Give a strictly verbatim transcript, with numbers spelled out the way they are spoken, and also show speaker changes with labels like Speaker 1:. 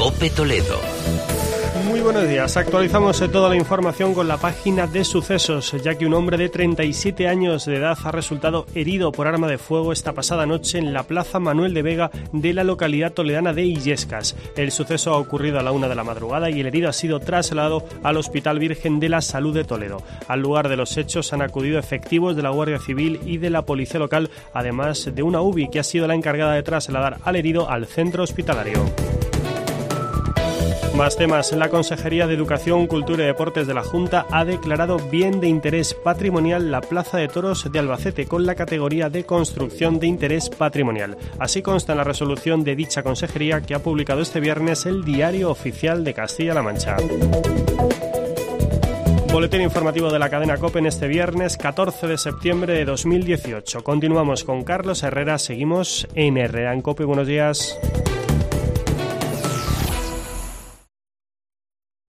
Speaker 1: COPE Toledo.
Speaker 2: Muy buenos días. Actualizamos toda la información con la página de sucesos, ya que un hombre de treinta y siete años de edad ha resultado herido por arma de fuego esta pasada noche en la Plaza Manuel de Vega de la localidad toledana de Illescas. El suceso ha ocurrido a la una de la madrugada y el herido ha sido trasladado al Hospital Virgen de la Salud de Toledo. Al lugar de los hechos han acudido efectivos de la Guardia Civil y de la Policía Local, además de una U B I que ha sido la encargada de trasladar al herido al centro hospitalario. Más temas. La Consejería de Educación, Cultura y Deportes de la Junta ha declarado bien de interés patrimonial la Plaza de Toros de Albacete con la categoría de construcción de interés patrimonial. Así consta en la resolución de dicha consejería que ha publicado este viernes el Diario Oficial de Castilla-La Mancha. Boletín informativo de la cadena COPE en este viernes catorce de septiembre de dos mil dieciocho. Continuamos con Carlos Herrera, seguimos en Herrera en COPE. Buenos días.